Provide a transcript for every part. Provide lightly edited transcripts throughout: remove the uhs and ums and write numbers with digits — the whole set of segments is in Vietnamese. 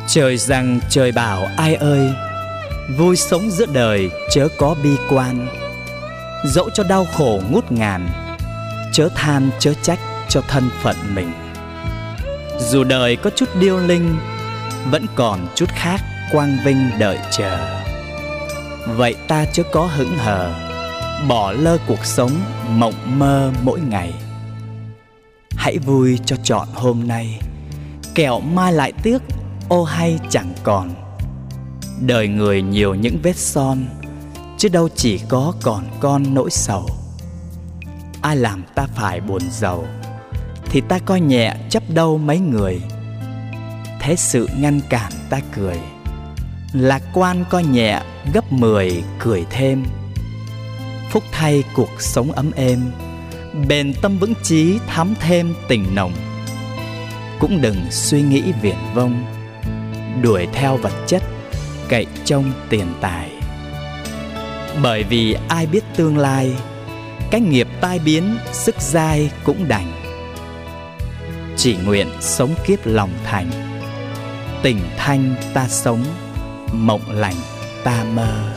Trời rằng trời bảo ai ơi, vui sống giữa đời chớ có bi quan. Dẫu cho đau khổ ngút ngàn, chớ than chớ trách cho thân phận mình. Dù đời có chút điêu linh, vẫn còn chút khác quang vinh đợi chờ. Vậy ta chớ có hững hờ, bỏ lơ cuộc sống mộng mơ mỗi ngày. Hãy vui cho trọn hôm nay, kẻo mai lại tiếc ô hay chẳng còn. Đời người nhiều những vết son, chứ đâu chỉ có còn con nỗi sầu. Ai làm ta phải buồn giàu, thì ta coi nhẹ chấp đâu mấy người. Thế sự ngăn cản ta cười, lạc quan coi nhẹ gấp 10 cười thêm. Phúc thay cuộc sống ấm êm, bền tâm vững chí thắm thêm tình nồng. Cũng đừng suy nghĩ viển vông, đuổi theo vật chất, cậy trông tiền tài. Bởi vì ai biết tương lai, cái nghiệp tai biến sức dai cũng đành. Chỉ nguyện sống kiếp lòng thành, tình thanh ta sống, mộng lành ta mơ.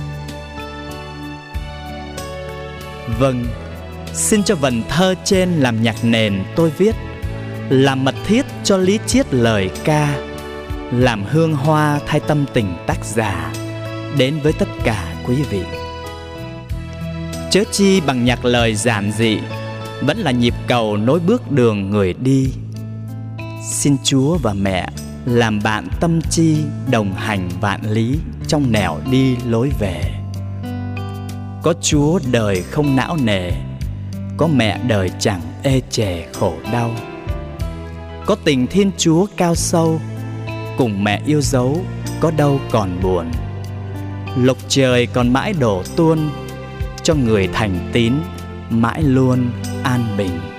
Vâng, xin cho vần thơ trên làm nhạc nền tôi viết, làm mật thiết cho lý triết lời ca, làm hương hoa thay tâm tình tác giả đến với tất cả quý vị. Chớ chi bằng nhạc lời giản dị, vẫn là nhịp cầu nối bước đường người đi. Xin Chúa và mẹ làm bạn tâm chi, đồng hành vạn lý trong nẻo đi lối về. Có Chúa đời không não nề, có mẹ đời chẳng ê chề khổ đau. Có tình Thiên Chúa cao sâu, cùng mẹ yêu dấu có đâu còn buồn. Lộc trời còn mãi đổ tuôn, cho người thành tín mãi luôn an bình.